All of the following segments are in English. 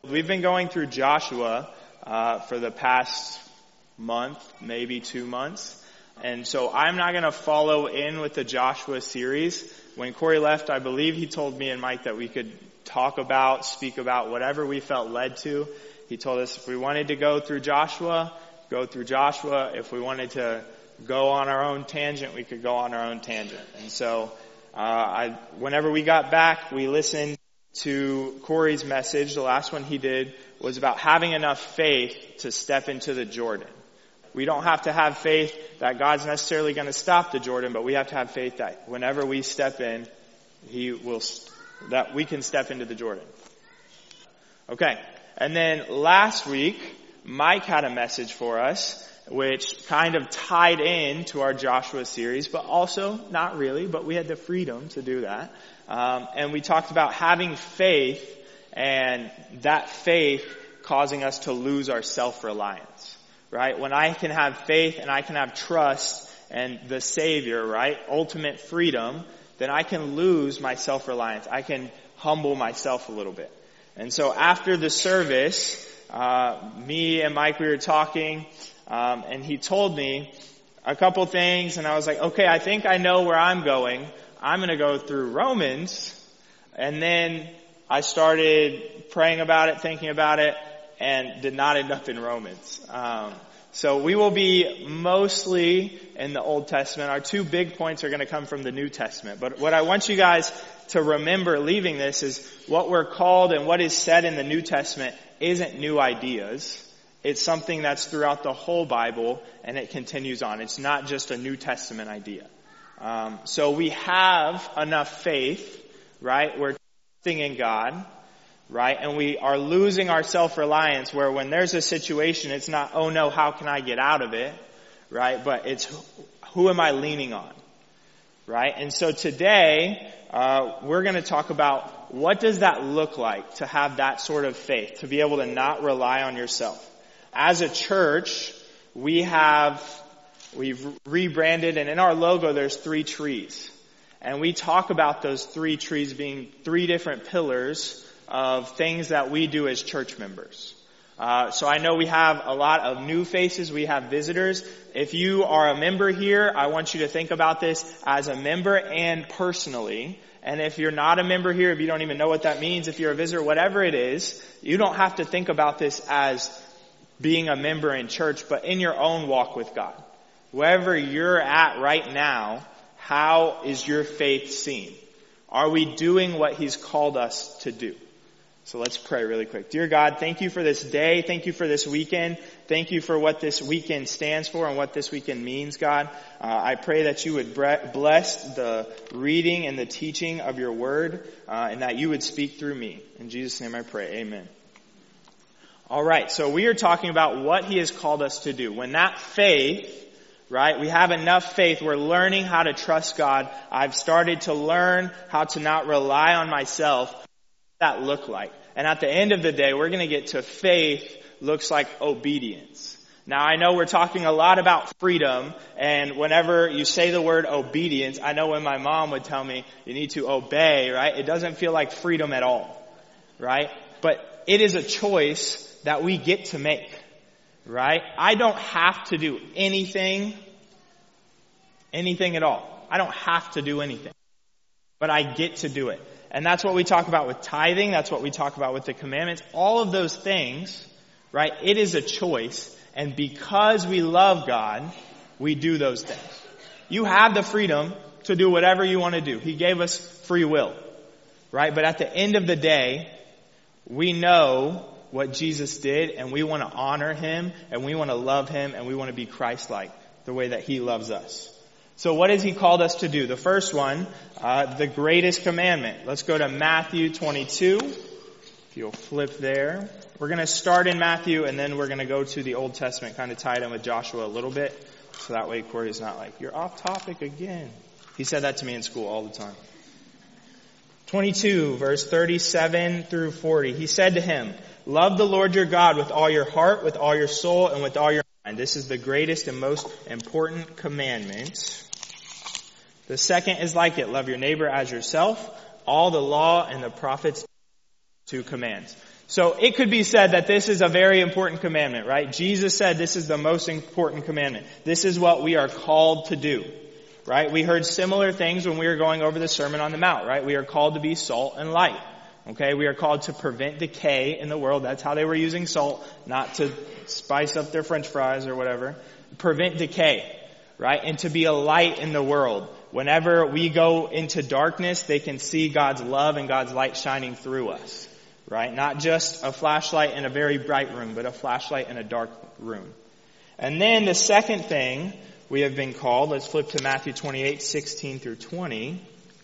We've been going through Joshua for the past month, maybe 2 months. And so I'm not going to follow in with the Joshua series. When Corey left, I believe he told me and Mike that we could speak about whatever we felt led to. He told us if we wanted to go through Joshua, go through Joshua. If we wanted to go on our own tangent, we could go on our own tangent. And so whenever we got back, we listened to Corey's message. The last one he did was about having enough faith to step into the Jordan. We don't have to have faith that God's necessarily going to stop the Jordan, but we have to have faith that whenever we step in, that we can step into the Jordan. Okay. And then last week, Mike had a message for us, which kind of tied in to our Joshua series, but also not really, but we had the freedom to do that. And we talked about having faith and that faith causing us to lose our self-reliance, right? When I can have faith and I can have trust and the Savior, right? Ultimate freedom, then I can lose my self-reliance. I can humble myself a little bit. And so after the service, me and Mike, we were talking, and he told me a couple things, and I was like, okay, I think I know where I'm going. I'm going to go through Romans. And then I started praying about it, thinking about it, and did not end up in Romans. So we will be mostly in the Old Testament. Our 2 big points are going to come from the New Testament. But what I want you guys to remember leaving this is what we're called and what is said in the New Testament isn't new ideas. It's something that's throughout the whole Bible, and it continues on. It's not just a New Testament idea. So we have enough faith, right? We're trusting in God, right? And we are losing our self-reliance where when there's a situation, it's not, oh no, how can I get out of it, right? But it's, who am I leaning on, right? And so today, we're going to talk about what does that look like to have that sort of faith, to be able to not rely on yourself. As a church, we've rebranded, and in our logo there's 3 trees. And we talk about those 3 trees being 3 different pillars of things that we do as church members. So I know we have a lot of new faces. We have visitors. If you are a member here, I want you to think about this as a member and personally. And if you're not a member here, if you don't even know what that means, if you're a visitor, whatever it is, you don't have to think about this as being a member in church, but in your own walk with God. Wherever you're at right now, how is your faith seen? Are we doing what He's called us to do? So let's pray really quick. Dear God, thank you for this day. Thank you for this weekend. Thank you for what this weekend stands for and what this weekend means, God. I pray that you would bless the reading and the teaching of your word, and that you would speak through me. In Jesus' name I pray. Amen. All right. So we are talking about what He has called us to do. When that faith, right, we have enough faith, we're learning how to trust God. I've started to learn how to not rely on myself. That look like? And at the end of the day, we're going to get to faith looks like obedience. Now, I know we're talking a lot about freedom, and whenever you say the word obedience, I know when my mom would tell me you need to obey, right? It doesn't feel like freedom at all, right? But it is a choice that we get to make, right? I don't have to do anything at all. I don't have to do anything, but I get to do it. And that's what we talk about with tithing. That's what we talk about with the commandments. All of those things, right? It is a choice. And because we love God, we do those things. You have the freedom to do whatever you want to do. He gave us free will, right? But at the end of the day, we know what Jesus did, and we want to honor Him, and we want to love Him, and we want to be Christ-like the way that He loves us. So what has He called us to do? The first one, the greatest commandment. Let's go to Matthew 22. If you'll flip there. We're going to start in Matthew, and then we're going to go to the Old Testament, kind of tie it in with Joshua a little bit. So that way Corey's not like, you're off topic again. He said that to me in school all the time. 22, verse 37 through 40. He said to him, love the Lord your God with all your heart, with all your soul, and with all your mind. This is the greatest and most important commandment. The second is like it. Love your neighbor as yourself. All the law and the prophets 2 commands. So it could be said that this is a very important commandment, right? Jesus said this is the most important commandment. This is what we are called to do, right? We heard similar things when we were going over the Sermon on the Mount, right? We are called to be salt and light. Okay, we are called to prevent decay in the world. That's how they were using salt, not to spice up their French fries or whatever. Prevent decay, right? And to be a light in the world. Whenever we go into darkness, they can see God's love and God's light shining through us, right? Not just a flashlight in a very bright room, but a flashlight in a dark room. And then the second thing we have been called, let's flip to Matthew 28, 16 through 20.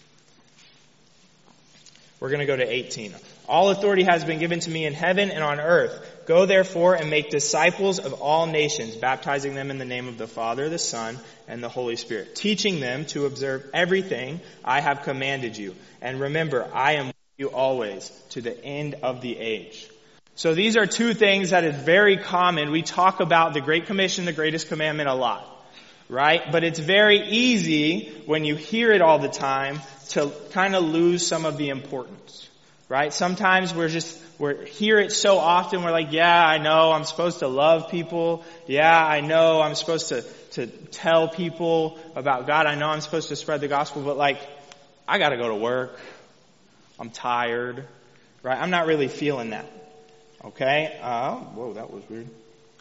We're going to go to 18. All authority has been given to me in heaven and on earth. Go therefore and make disciples of all nations, baptizing them in the name of the Father, the Son, and the Holy Spirit, teaching them to observe everything I have commanded you. And remember, I am with you always to the end of the age. So these are two things that is very common. We talk about the Great Commission, the greatest commandment a lot, right? But it's very easy when you hear it all the time to kind of lose some of the importance, right? Sometimes we hear it so often, we're like, yeah, I know I'm supposed to love people. Yeah, I know I'm supposed to tell people about God. I know I'm supposed to spread the gospel, but like, I gotta go to work. I'm tired, right? I'm not really feeling that. Okay? Whoa, that was weird.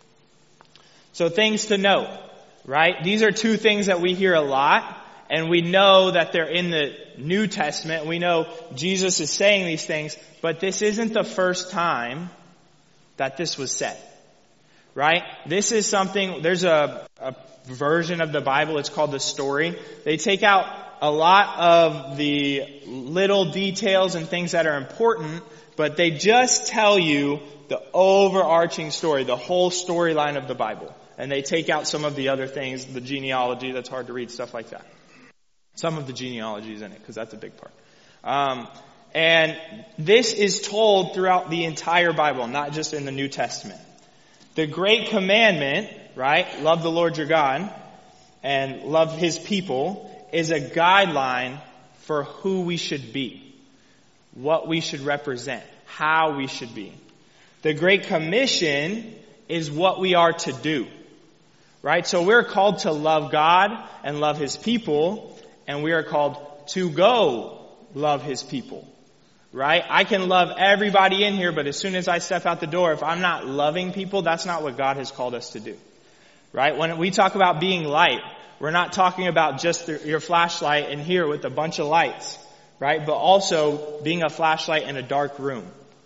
So things to note, right? These are two things that we hear a lot. And we know that they're in the New Testament. We know Jesus is saying these things, but this isn't the first time that this was said. Right? This is something, there's a version of the Bible, it's called the Story. They take out a lot of the little details and things that are important, but they just tell you the overarching story, the whole storyline of the Bible. And they take out some of the other things, the genealogy that's hard to read, stuff like that. Some of the genealogy is in it, because that's a big part. And this is told throughout the entire Bible, not just in the New Testament. The Great Commandment, right, love the Lord your God and love His people, is a guideline for who we should be, what we should represent, how we should be. The Great Commission is what we are to do, right? So we're called to love God and love His people, and we are called to go love His people, right? I can love everybody in here, but as soon as I step out the door, if I'm not loving people, that's not what God has called us to do, right? When we talk about being light, we're not talking about just your flashlight in here with a bunch of lights, right? But also being a flashlight in a dark room,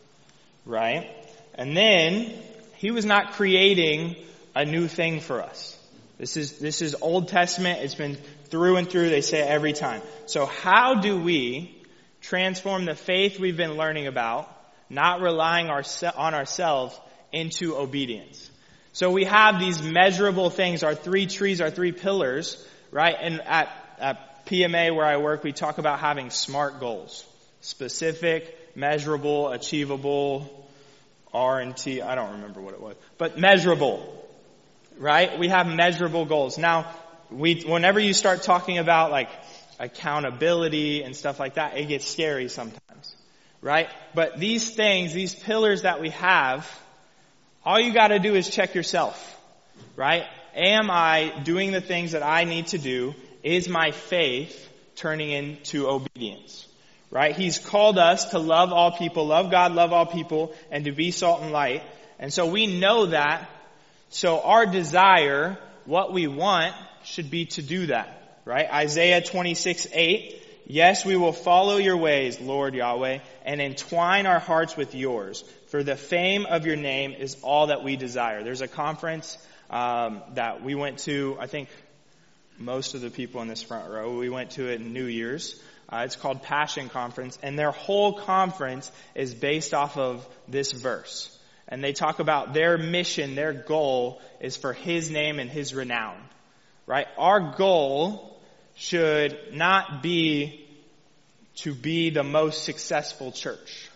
right? And then He was not creating a new thing for us. This is Old Testament. It's been through and through. They say it every time. So how do we transform the faith we've been learning about, not relying on ourselves, into obedience? So we have these measurable things, our three trees, our three pillars, right? And at PMA where I work, we talk about having SMART goals. Specific, measurable, achievable, R&T, I don't remember what it was, but measurable. Right? We have measurable goals. Now, whenever you start talking about like accountability and stuff like that, it gets scary sometimes. Right? But these things, these pillars that we have, all you gotta do is check yourself. Right? Am I doing the things that I need to do? Is my faith turning into obedience? Right? He's called us to love all people, love God, love all people, and to be salt and light. And so we know that. So our desire, what we want, should be to do that, right? Isaiah 26:8. Yes, we will follow your ways, Lord Yahweh, and entwine our hearts with yours. For the fame of your name is all that we desire. There's a conference that we went to, I think most of the people in this front row, we went to it in New Year's. It's called Passion Conference, and their whole conference is based off of this verse. And they talk about their mission, their goal is for His name and His renown, right? Our goal should not be to be the most successful church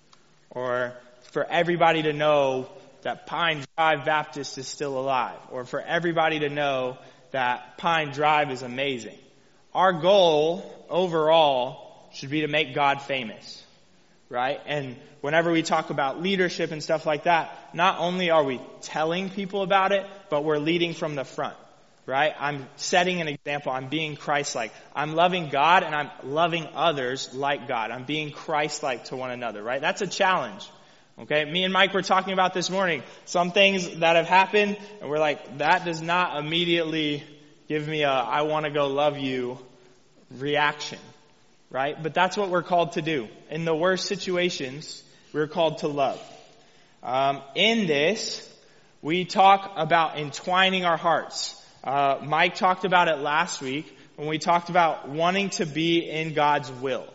or for everybody to know that Pine Drive Baptist is still alive or for everybody to know that Pine Drive is amazing. Our goal overall should be to make God famous, right? And whenever we talk about leadership and stuff like that, not only are we telling people about it, but we're leading from the front, right? I'm setting an example. I'm being Christ-like. I'm loving God and I'm loving others like God. I'm being Christ-like to one another, right? That's a challenge. Okay, me and Mike were talking about this morning some things that have happened, and we're like, that does not immediately give me a I want to go love you reaction, right? But that's what we're called to do. In the worst situations, we're called to love. In this, we talk about entwining our hearts. Mike talked about it last week when we talked about wanting to be in God's will.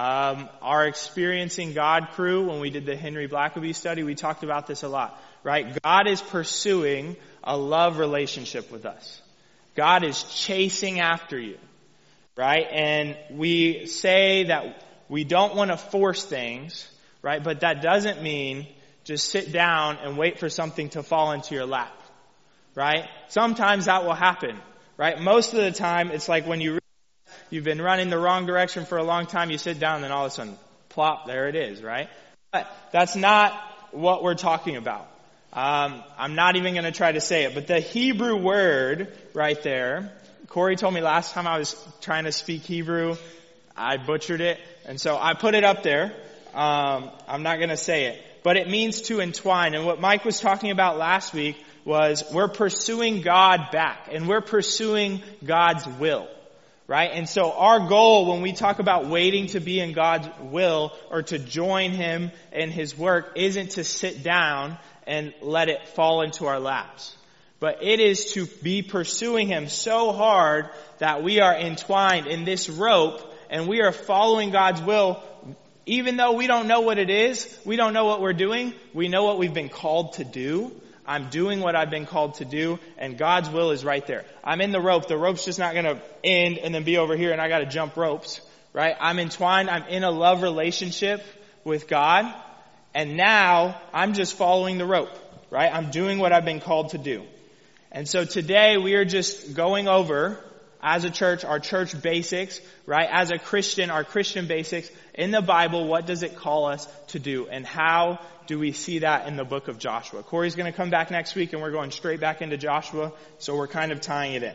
Our Experiencing God crew, when we did the Henry Blackaby study, we talked about this a lot, right? God is pursuing a love relationship with us. God is chasing after you, right? And we say that we don't want to force things, right? But that doesn't mean just sit down and wait for something to fall into your lap, right? Sometimes that will happen, right? Most of the time, it's like when you've been running the wrong direction for a long time, you sit down and then all of a sudden, plop, there it is, right? But that's not what we're talking about. I'm not even going to try to say it, but the Hebrew word right there, Corey told me last time I was trying to speak Hebrew, I butchered it, and so I put it up there. I'm not going to say it, but it means to entwine. And what Mike was talking about last week was we're pursuing God back, and we're pursuing God's will. Right? And so our goal when we talk about waiting to be in God's will or to join Him in His work isn't to sit down and let it fall into our laps. But it is to be pursuing Him so hard that we are entwined in this rope and we are following God's will. Even though we don't know what it is, we don't know what we're doing, we know what we've been called to do. I'm doing what I've been called to do, and God's will is right there. I'm in the rope. The rope's just not going to end and then be over here, and I got to jump ropes, right? I'm entwined. I'm in a love relationship with God, and now I'm just following the rope, right? I'm doing what I've been called to do. And so today we are just going over, as a church, our church basics, right? As a Christian, our Christian basics. In the Bible, what does it call us to do? And how do we see that in the book of Joshua? Corey's going to come back next week and we're going straight back into Joshua. So we're kind of tying it in.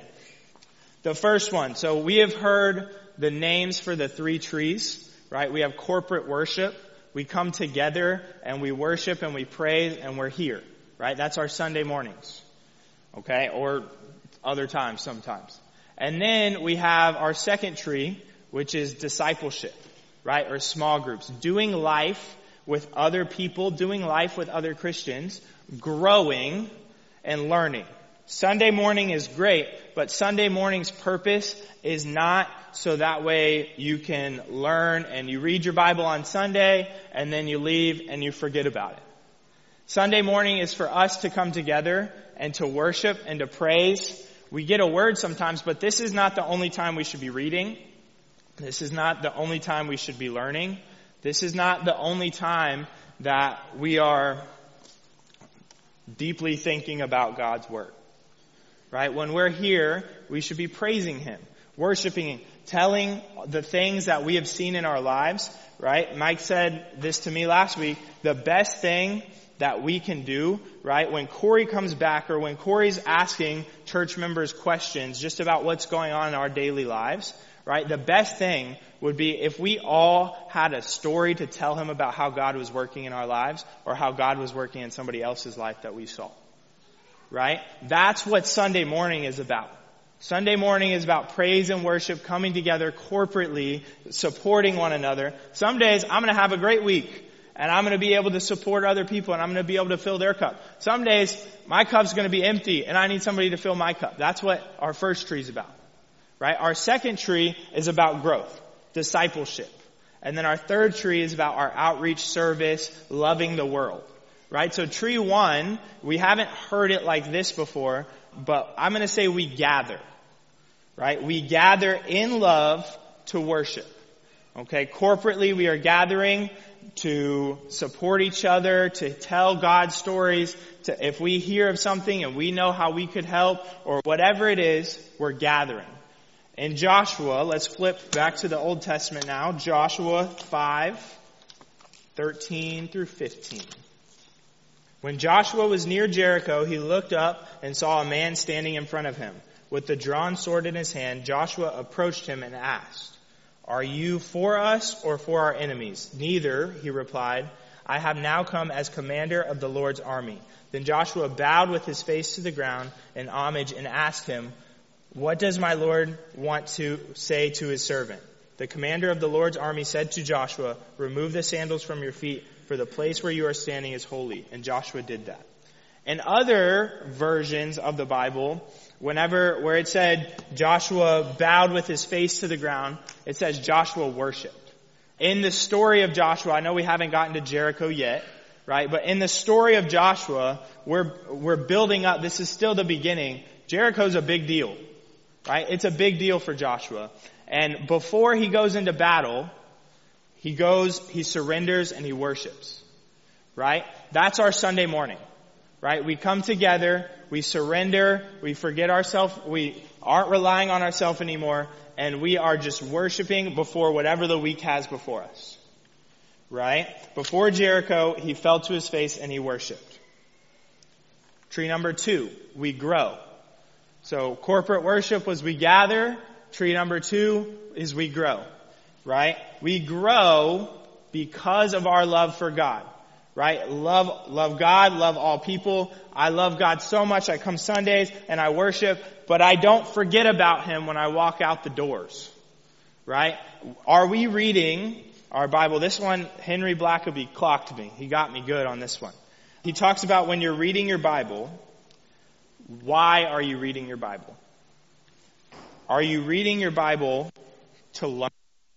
The first one. So we have heard the names for the 3 trees, right? We have corporate worship. We come together and we worship and we praise and we're here, right? That's our Sunday mornings. Okay? Or other times sometimes. And then we have our second tree, which is discipleship, right? Or small groups. Doing life with other people, doing life with other Christians, growing and learning. Sunday morning is great, but Sunday morning's purpose is not so that way you can learn and you read your Bible on Sunday and then you leave and you forget about it. Sunday morning is for us to come together and to worship and to praise. We get a word sometimes, but this is not the only time we should be reading. This is not the only time we should be learning. This is not the only time that we are deeply thinking about God's Word. Right? When we're here, we should be praising Him, worshiping Him, telling the things that we have seen in our lives. Right? Mike said this to me last week. The best thing that we can do, right, when Corey comes back or when Corey's asking church members questions just about what's going on in our daily lives, right, the best thing would be if we all had a story to tell him about how God was working in our lives or how God was working in somebody else's life that we saw. Right? That's what Sunday morning is about. Sunday morning is about praise and worship, coming together corporately, supporting one another. Some days I'm going to have a great week and I'm going to be able to support other people and I'm going to be able to fill their cup. Some days my cup's going to be empty and I need somebody to fill my cup. That's what our first tree is about. Right? Our second tree is about growth, discipleship. And then our third tree is about our outreach service, loving the world. Right? So tree 1, we haven't heard it like this before, but I'm going to say we gather. Right? We gather in love to worship. Okay? Corporately, we are gathering to support each other, to tell God's stories. If we hear of something and we know how we could help or whatever it is, we're gathering. In Joshua, let's flip back to the Old Testament now. Joshua 5. 13 through 15. When Joshua was near Jericho, he looked up and saw a man standing in front of him. With the drawn sword in his hand, Joshua approached him and asked, "Are you for us or for our enemies?" "Neither," he replied. "I have now come as commander of the Lord's army." Then Joshua bowed with his face to the ground in homage and asked him, "What does my Lord want to say to his servant?" The commander of the Lord's army said to Joshua, "Remove the sandals from your feet, for the place where you are standing is holy." And Joshua did that. In other versions of the Bible, where it said Joshua bowed with his face to the ground, it says Joshua worshiped. In the story of Joshua, I know we haven't gotten to Jericho yet, right? But in the story of Joshua, we're building up. This is still the beginning. Jericho's a big deal, right? It's a big deal for Joshua. And before he goes into battle, he surrenders and he worships, right? That's our Sunday morning, right? We come together, we surrender, we forget ourselves, we aren't relying on ourselves anymore, and we are just worshiping before whatever the week has before us, right? Before Jericho, he fell to his face and he worshiped. Tree number 2, we grow. So corporate worship was we gather. Tree number 2 is we grow, right? We grow because of our love for God, right? Love God, love all people. I love God so much. I come Sundays and I worship, but I don't forget about Him when I walk out the doors, right? Are we reading our Bible? This one, Henry Blackaby clocked me. He got me good on this one. He talks about when you're reading your Bible, why are you reading your Bible? Are you reading your Bible to learn?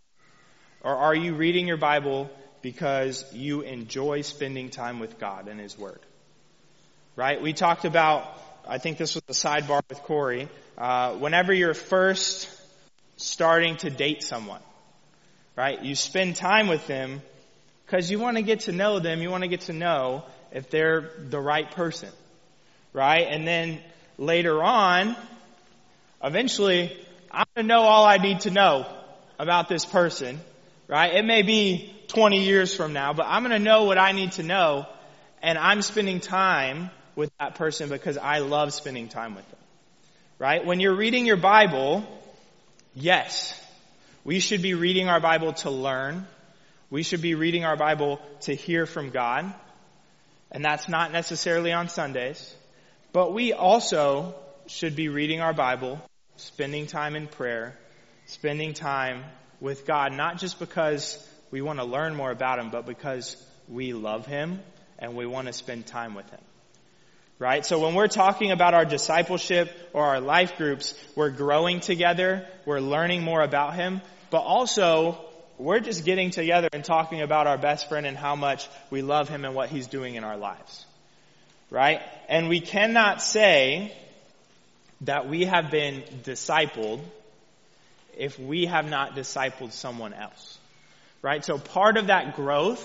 Or are you reading your Bible because you enjoy spending time with God and His Word? Right? We talked about, I think this was the sidebar with Corey, whenever you're first starting to date someone, right? You spend time with them because you want to get to know them. You want to get to know if they're the right person, right? And then later on, eventually, I'm going to know all I need to know about this person, right? It may be 20 years from now, but I'm going to know what I need to know, and I'm spending time with that person because I love spending time with them, right? When you're reading your Bible, yes, we should be reading our Bible to learn. We should be reading our Bible to hear from God, and that's not necessarily on Sundays, but we also should be reading our Bible, spending time in prayer, spending time with God, not just because we want to learn more about Him, but because we love Him and we want to spend time with Him. Right? So when we're talking about our discipleship or our life groups, we're growing together, we're learning more about Him, but also we're just getting together and talking about our best friend and how much we love Him and what He's doing in our lives. Right? And we cannot say that we have been discipled if we have not discipled someone else, right? So part of that growth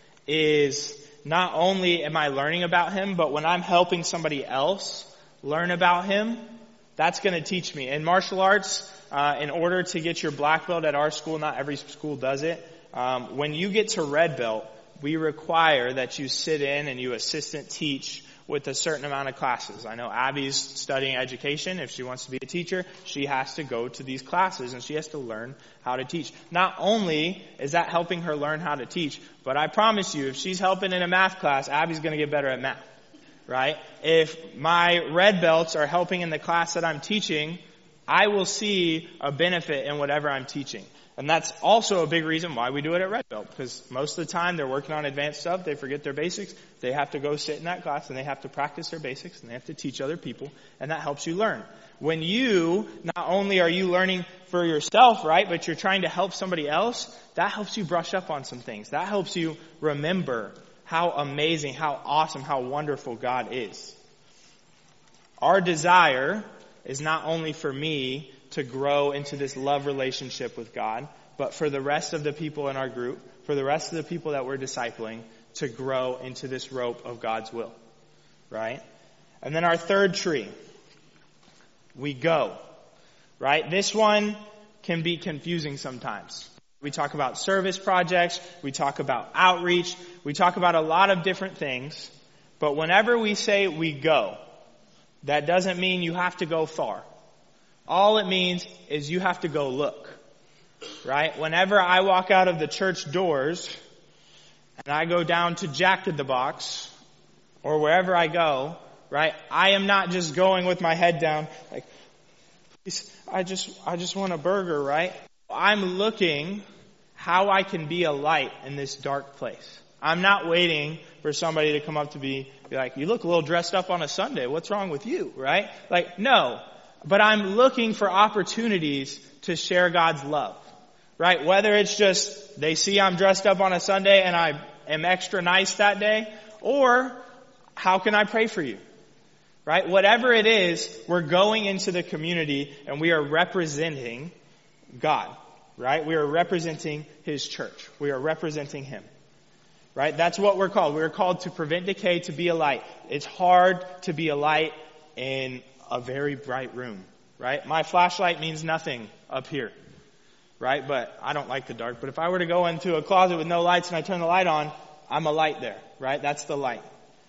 is not only am I learning about Him, but when I'm helping somebody else learn about Him, that's going to teach me. In martial arts, in order to get your black belt at our school, not every school does it, when you get to red belt, we require that you sit in and you assistant teach with a certain amount of classes. I know Abby's studying education. If she wants to be a teacher, she has to go to these classes and she has to learn how to teach. Not only is that helping her learn how to teach, but I promise you, if she's helping in a math class, Abby's going to get better at math, right? If my red belts are helping in the class that I'm teaching, I will see a benefit in whatever I'm teaching. And that's also a big reason why we do it at Red Belt, because most of the time they're working on advanced stuff, they forget their basics, they have to go sit in that class and they have to practice their basics and they have to teach other people, and that helps you learn. When not only are you learning for yourself, right, but you're trying to help somebody else, that helps you brush up on some things. That helps you remember how amazing, how awesome, how wonderful God is. Our desire is not only for me to grow into this love relationship with God, but for the rest of the people in our group, for the rest of the people that we're discipling, to grow into this rope of God's will, right? And then our third tree, we go, right? This one can be confusing sometimes. We talk about service projects. We talk about outreach. We talk about a lot of different things. But whenever we say we go, that doesn't mean you have to go far. All it means is you have to go look. Right? Whenever I walk out of the church doors and I go down to Jack in the Box or wherever I go, right? I am not just going with my head down like, please, I just want a burger, right? I'm looking how I can be a light in this dark place. I'm not waiting for somebody to come up to me, be like, you look a little dressed up on a Sunday. What's wrong with you? Right? Like, no. But I'm looking for opportunities to share God's love. Right? Whether it's just they see I'm dressed up on a Sunday and I am extra nice that day, or how can I pray for you? Right? Whatever it is, we're going into the community and we are representing God. Right? We are representing His church. We are representing Him. Right? That's what we're called. We're called to prevent decay, to be a light. It's hard to be a light in a very bright room. Right? My flashlight means nothing up here. Right? But I don't like the dark. But if I were to go into a closet with no lights and I turn the light on, I'm a light there. Right? That's the light.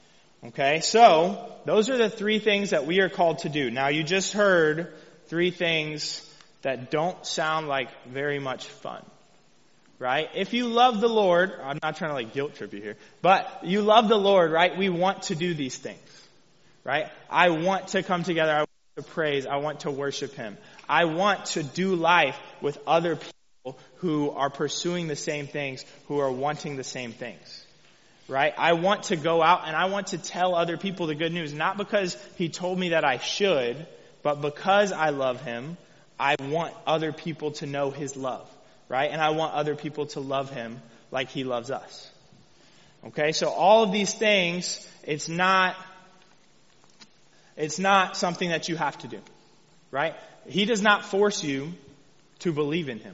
Okay? So, those are the three things that we are called to do. Now, you just heard three things that don't sound like very much fun. Right? If you love the Lord, I'm not trying to like guilt trip you here, but you love the Lord, right? We want to do these things. Right? I want to come together. I want to praise. I want to worship Him. I want to do life with other people who are pursuing the same things, who are wanting the same things. Right? I want to go out and I want to tell other people the good news, not because He told me that I should, but because I love Him. I want other people to know His love. Right? And I want other people to love Him like He loves us. Okay? So all of these things, it's not something that you have to do. Right? He does not force you to believe in Him.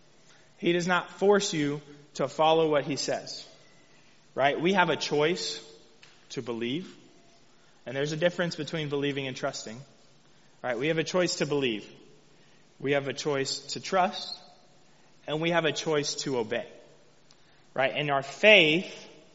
He does not force you to follow what He says. Right? We have a choice to believe. And there's a difference between believing and trusting. Right? We have a choice to believe. We have a choice to trust. And we have a choice to obey. Right? And our faith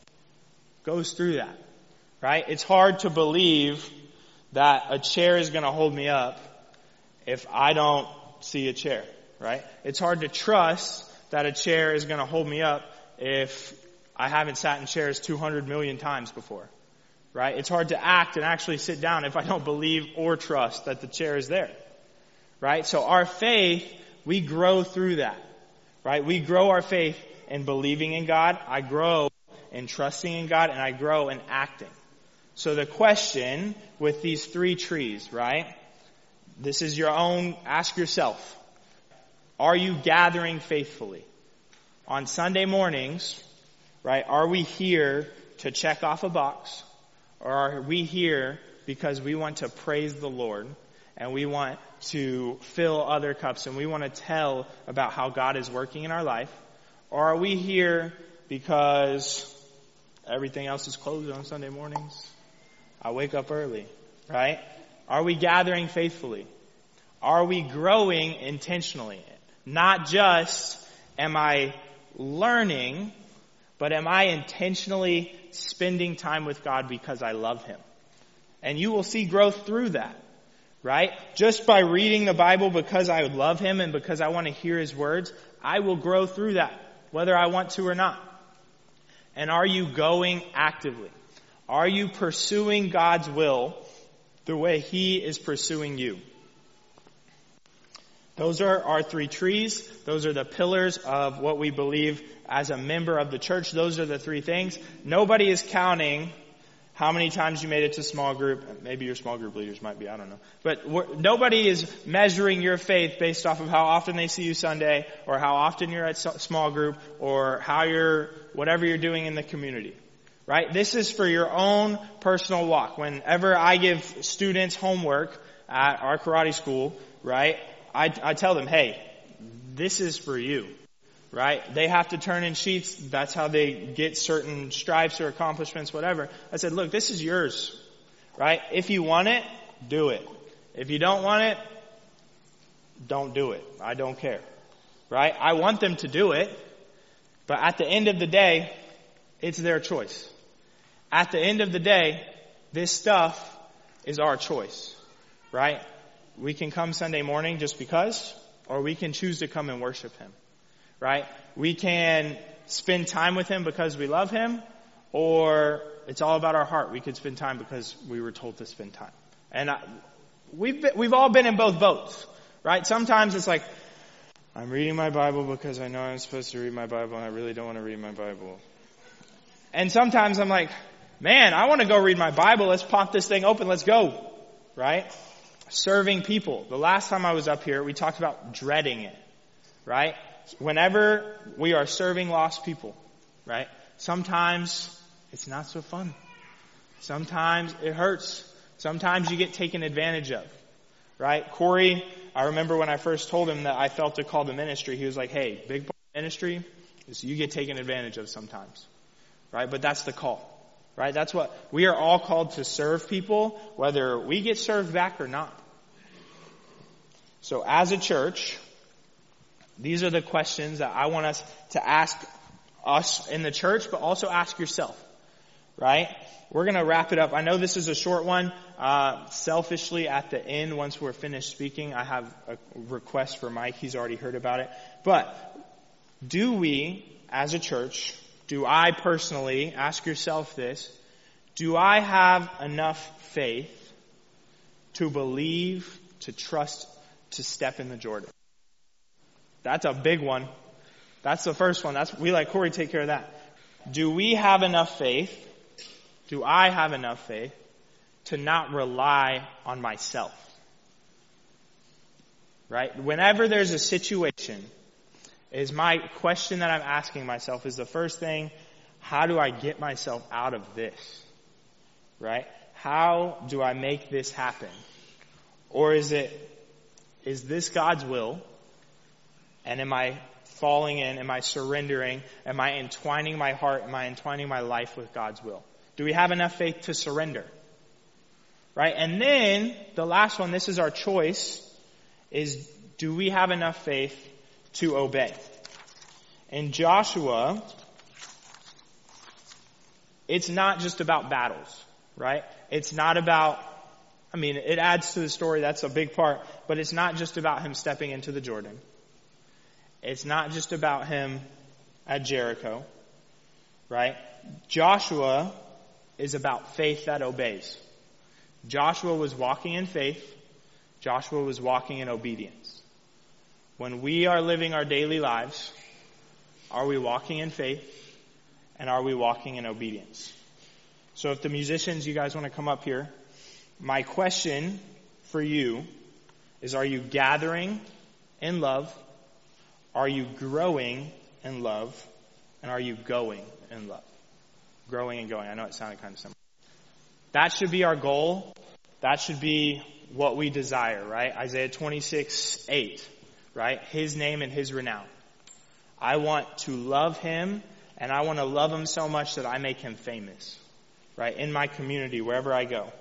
goes through that. Right? It's hard to believe that a chair is going to hold me up if I don't see a chair. Right? It's hard to trust that a chair is going to hold me up if I haven't sat in chairs 200 million times before. Right? It's hard to act and actually sit down if I don't believe or trust that the chair is there. Right? So our faith, we grow through that. Right? We grow our faith in believing in God. I grow in trusting in God, and I grow in acting. So the question with these three trees, right? This is your own, ask yourself. Are you gathering faithfully? On Sunday mornings, right, are we here to check off a box? Or are we here because we want to praise the Lord and we want to fill other cups and we want to tell about how God is working in our life? Or are we here because everything else is closed on Sunday mornings? I wake up early, right? Are we gathering faithfully? Are we growing intentionally? Not just am I learning, but am I intentionally spending time with God because I love Him? And you will see growth through that, right? Just by reading the Bible because I love Him and because I want to hear His words, I will grow through that, whether I want to or not. And are you going actively? Are you pursuing God's will the way He is pursuing you? Those are our three trees. Those are the pillars of what we believe as a member of the church. Those are the three things. Nobody is counting how many times you made it to small group. Maybe your small group leaders might be, I don't know. But nobody is measuring your faith based off of how often they see you Sunday, or how often you're at small group, or how whatever you're doing in the community. Right? This is for your own personal walk. Whenever I give students homework at our karate school, right, I tell them, hey, this is for you. Right? They have to turn in sheets. That's how they get certain stripes or accomplishments, whatever. I said, look, this is yours. Right? If you want it, do it. If you don't want it, don't do it. I don't care. right? I want them to do it, but at the end of the day, it's their choice. At the end of the day, this stuff is our choice, right? We can come Sunday morning just because, or we can choose to come and worship Him, right? We can spend time with Him because we love Him, or it's all about our heart. We could spend time because we were told to spend time. And we've all been in both boats, right? Sometimes it's like, I'm reading my Bible because I know I'm supposed to read my Bible and I really don't want to read my Bible. And sometimes I'm like, man, I want to go read my Bible. Let's pop this thing open. Let's go, right? Serving people. The last time I was up here, we talked about dreading it, right? Whenever we are serving lost people, right? Sometimes it's not so fun. Sometimes it hurts. Sometimes you get taken advantage of, right? Corey, I remember when I first told him that I felt a call to ministry, he was like, hey, big part of ministry is you get taken advantage of sometimes, right? But that's the call, right? That's what, we are all called to serve people, whether we get served back or not. So as a church, these are the questions that I want us to ask us in the church, but also ask yourself, right? We're going to wrap it up. I know this is a short one. Selfishly, at the end, once we're finished speaking, I have a request for Mike. He's already heard about it. But do we, as a church, do I personally, ask yourself this, do I have enough faith to believe, to trust, to step in the Jordan? That's a big one. That's the first one. We let Corey take care of that. Do we have enough faith? Do I have enough faith to not rely on myself? Right? Whenever there's a situation, is my question that I'm asking myself is the first thing, how do I get myself out of this? Right? How do I make this happen? Or is this God's will? And am I falling in? Am I surrendering? Am I entwining my heart? Am I entwining my life with God's will? Do we have enough faith to surrender? Right? And then the last one, this is our choice, is do we have enough faith to obey? In Joshua, it's not just about battles, right? It's not about, it adds to the story, that's a big part, but it's not just about him stepping into the Jordan. It's not just about him at Jericho, right? Joshua is about faith that obeys. Joshua was walking in faith. Joshua was walking in obedience. When we are living our daily lives, are we walking in faith and are we walking in obedience? So if the musicians, you guys want to come up here, my question for you is, are you gathering in love? Are you growing in love? And are you going in love? Growing and going. I know it sounded kind of simple. That should be our goal. That should be what we desire, right? Isaiah 26:8, right? His name and his renown. I want to love him, and I want to love him so much that I make him famous, right? In my community, wherever I go.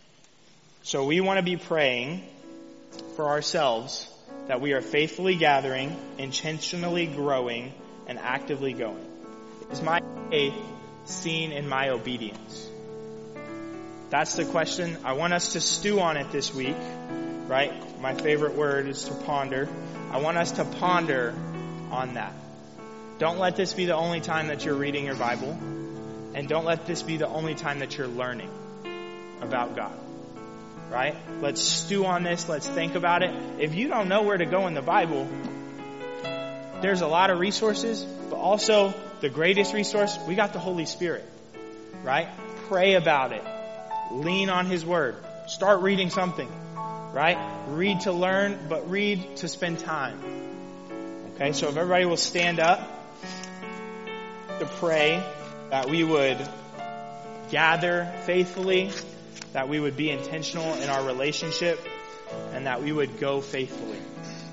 So we want to be praying for ourselves that we are faithfully gathering, intentionally growing, and actively going. Is my faith seen in my obedience? That's the question. I want us to stew on it this week, right? My favorite word is to ponder. I want us to ponder on that. Don't let this be the only time that you're reading your Bible, and don't let this be the only time that you're learning about God, right? Let's stew on this. Let's think about it. If you don't know where to go in the Bible, there's a lot of resources, but also the greatest resource, we got the Holy Spirit, right? Pray about it. Lean on His Word. Start reading something, right? Read to learn, but read to spend time. Okay, so if everybody will stand up to pray that we would gather faithfully, that we would be intentional in our relationship, and that we would go faithfully.